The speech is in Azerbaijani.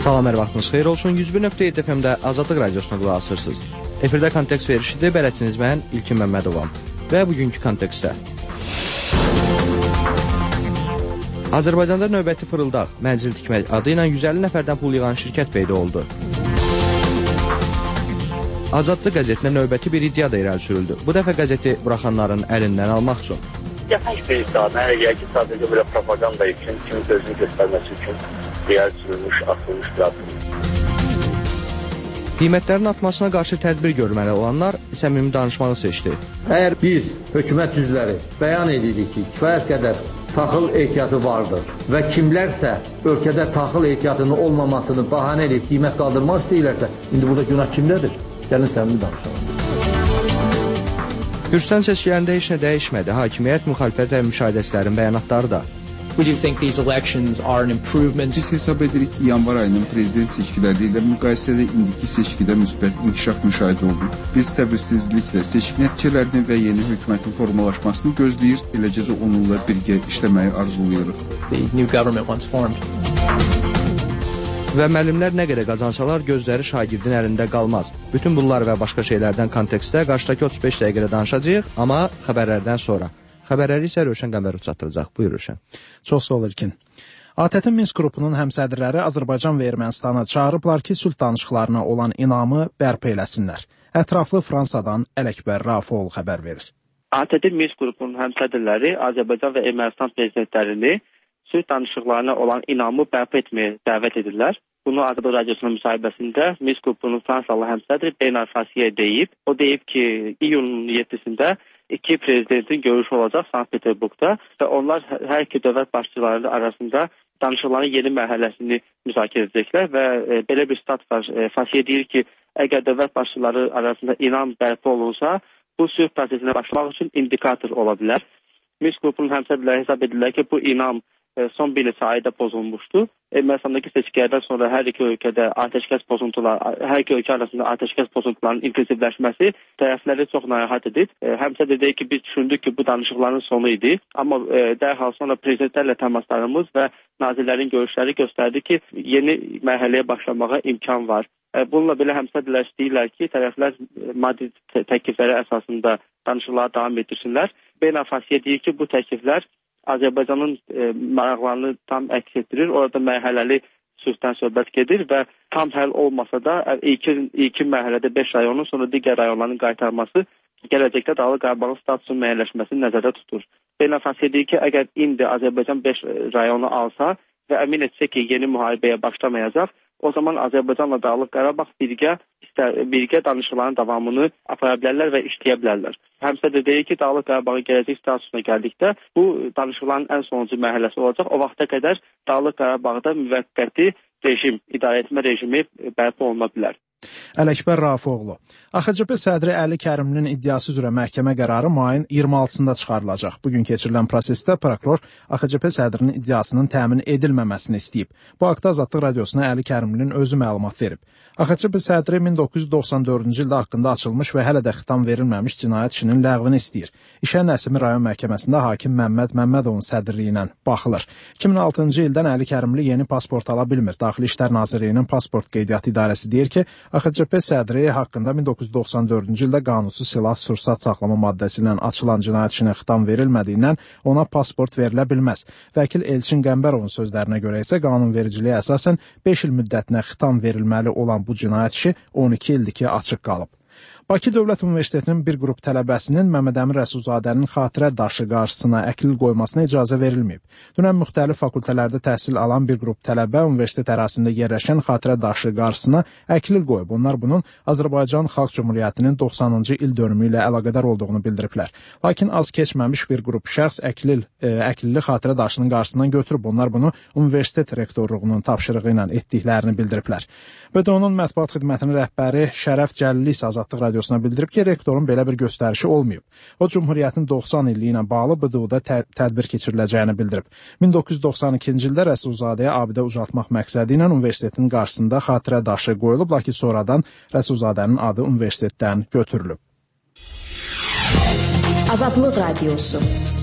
Salam, hər vaxtınız xeyir olsun. 101.7 FM-də Azadlıq Radiosuna qulaq asırsınız. Efirdə kontekst verişidir, bələdçiniz mən İlkin Məmmədovam. Və bugünkü kontekstdə Azərbaycanda növbəti fırıldaq, mənzil tikmək adı ilə 150 nəfərdən pul yığan şirkət peyda oldu. Azadlıq qəzetinə növbəti bir iddia da irəli sürüldü. Bu dəfə qəzeti buraxanların əlindən almaq üçün. Yaxşı bir iddia, əgər ki, sadəcə belə propaganda üçün, kimin özünü göstərməsi üçün irəli sürülmüş, atılmış bir adım. Qiymətlərin artmasına qarşı tədbir görməli olanlar səmimi danışmağı seçdi. Əgər biz, hökumət üzvləri, bəyan edirik ki, kifayət qədər taxıl ehtiyatı vardır və kimlərsə ölkədə taxıl ehtiyatının olmamasını bahanə edib qiymət qaldırmaq istəyirlərsə, indi burada günah kimdədir? Gəlin səmimi danışalım. Gürcüstan seçkilərində heç nə dəyişmədi. Hakimiyyət, müxalifət və müşahidəçilərin bəyanatları da. We do think these elections are an improvement. Biz hesab edirik ki, yanvar ayının prezident seçkiləri ilə müqayisədə indiki seçkidə müsbət inkişaf müşahidə olunur. Biz səbirsizliklə seçki nəticələrini və yeni hökumətin formalaşmasını gözləyir, eləcə də onunla birgə işləməyi arzulayırıq. The new government once formed. Və müəllimlər nə qədər qazansalar gözləri şagirdin əlində qalmaz. Bütün bunlar və başqa şeylərdən kontekstdə qarşıdakı 35 dəqiqədə danışacağıq, amma xəbərlərdən sonra. Xəbərləri isə Rövşən Qəmbərov çatdıracaq. Buyur Rövşən. Çox sağ ol İlkin. ATƏT-in Minsk qrupunun həmsədrləri Azərbaycan və Ermənistanı çağırıblar ki, sülh danışıqlarına olan inamı bərpa eləsinlər. Ətraflı Fransadan Ələkbər Rafoğlu xəbər verir. ATƏT-in Minsk qrupunun həmsədrləri Azərbaycan və Ermənistan prezidentlərini sülh danışıqlarına olan inamı bərpa etməyə dəvət edirlər. Bunu Azadlıq Radiosunun müsahibəsində Minsk qrupunun Fransalı həmsədri Bernard Fasiye deyib. O deyib ki, iyunun 7-sində iki prezidentin görüşü olacaq Sankt-Peterburqda və onlar hər iki dövlət başçıları arasında danışıqların yeni mərhələsini müzakirə edəcəklər və belə bir stat var. Fasiye deyir ki, əgər dövlət başçıları arasında inam bərpa olunsa, bu sülh prosesinə başlamaq üçün indikator ola bilər. Minsk qrupunun həmsədrləri hesab edirlər ki, bu inam son bir neçə ayda pozulmuşdu. Ermənistandakı seçkilərdən sonra hər iki ölkədə atəşkəs pozuntular, hər iki ölkə arasında atəşkəs pozuntularının intensivləşməsi tərəfləri çox narahat edib. Həmsədr deyir ki, biz düşündük ki, bu danışıqların sonu idi. Amma dərhal sonra prezidentlərlə təmaslarımız və nazirlərin görüşləri göstərdi ki, yeni mərhələyə başlamağa imkan var. Bununla belə həmsədrlər istəyirlər ki, tərəflər maddi təklifləri əsasında danışıqlara davam etdirsinlər. Bernard Fasiye deyir ki, bu təkliflər Azərbaycanın maraqlarını tam əks etdirir. Orada mərhələli sülhdən söhbət gedir və tam həll olmasa da ilkin mərhələdə 5 rayonun, sonra digər rayonların qaytarması gələcəkdə Dağlıq Qarabağın statusunun müəyyənləşməsini nəzərdə tutur. Bernard Fasiye deyir ki, əgər indi Azərbaycan 5 rayonu alsa və əmin etsə ki, yeni müharibəyə başlamayacaq, o zaman Azərbaycanla Dağlıq Qarabağ birgə danışıqların davamını apara bilərlər və işləyə bilərlər. Həmsədr deyir ki, Dağlıq Qarabağın gələcək statusuna gəldikdə bu danışıqların ən sonuncu mərhələsi olacaq. O vaxta qədər Dağlıq Qarabağda müvəqqəti rejim, idarəetmə rejimi bərpa oluna bilər. Ələkbər Rafoğlu. AXCP sədri Əli Kərimlinin iddiası üzrə məhkəmə qərarı mayın 26-sında çıxarılacaq. Bugün keçirilən prosesdə prokuror AXCP sədrinin iddiasının təmin edilməməsini istəyib. Bu haqda Azadlıq Radiosuna Əli Kərimlinin özü məlumat verib. AXCP sədri 1994-cü ildə haqqında açılmış və hələ də xitam verilməmiş cinayət işinin ləğvini istəyir. İşə Nəsimi rayon məhkəməsində hakim Məmməd Məmmədovun sədrliyi ilə baxılır. 2006-cı ildən Əli Kərimli yeni pasport ala bilmir. Daxili İşlər Nazirliyinin pasport qeydiyyatı idarəsi deyir ki, AXCP sədri haqqında 1994-cü ildə qanunsuz silah-sursat saxlama maddəsi ilə açılan cinayət işinə xitam verilmədiyindən ona pasport verilə bilməz. Vəkil Elçin Qəmbərovun sözlərinə görə isə qanunvericiliyə əsasən 5 il müddətinə xitam verilməli olan bu cinayət işi 12 ildir ki, açıq qalıb. Bakı Dövlət Universitetinin bir qrup tələbəsinin Məmməd Əmin Rəsulzadənin xatirə daşı qarşısına əklil qoymasına icazə verilməyib. Dünən müxtəlif fakültələrdə təhsil alan bir qrup tələbə universitet ərazisində yerləşən xatirə daşı qarşısına əklil qoyub. Onlar bunun Azərbaycan Xalq Cümhuriyyətinin 90-cı il dönümü ilə əlaqədar olduğunu bildiriblər. Lakin az keçməmiş bir qrup şəxs əklilli xatirə daşının qarşısından götürüb. Onlar bunu universitet rektorluğunun tapşırığı ilə etdiklərini bildiriblər. BDO-nun mətbuat xidmətinin rəhbəri Şərəf Cəlili isə Azadlıq Radiosuna bildirib ki, rektorun belə bir göstərişi olmayıb. O, Cümhuriyyətin 90 illiyi ilə bağlı BDO-da tədbir keçiriləcəyini bildirib. 1992-ci ildə Rəsulzadəyə abidə ucaltmaq məqsədi ilə universitetin qarşısında xatirə daşı qoyulub, lakin sonradan Rəsulzadənin adı universitetdən götürülüb. Azadlıq Radiosu.